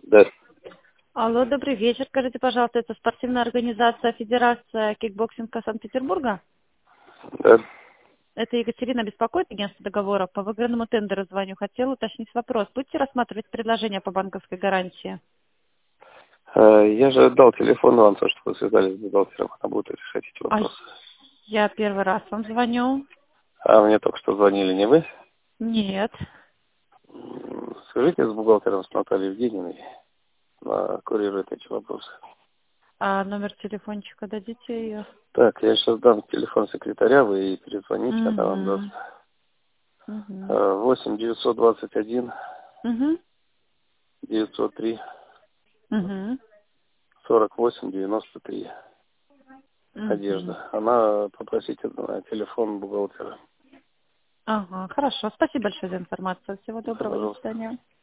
Да. Алло, добрый вечер. Скажите, пожалуйста, это спортивная организация Федерация кикбоксинга Санкт-Петербурга? Да. Это Екатерина беспокоит, агентство договоров. По выигранному тендеру звоню. Хотела уточнить вопрос. Будете рассматривать предложение по банковской гарантии? Я же отдал телефон вам, то, что вы связались с бухгалтером. Она будет решать эти А вопросы. я первый раз вам звоню. А мне только что звонили, не вы? Нет. Скажите с бухгалтером, с Натальей Евгеньевной. Она курирует эти вопросы. А номер телефончика дадите ее? Так, я сейчас дам телефон секретаря, вы ей перезвоните, она вам даст. Угу. Угу. 8 921 Угу. 903 Угу. 48 93. Угу. Надежда. Она попросите телефон бухгалтера. Ага, хорошо. Спасибо большое за информацию. Всего доброго. До Пожалуйста. свидания.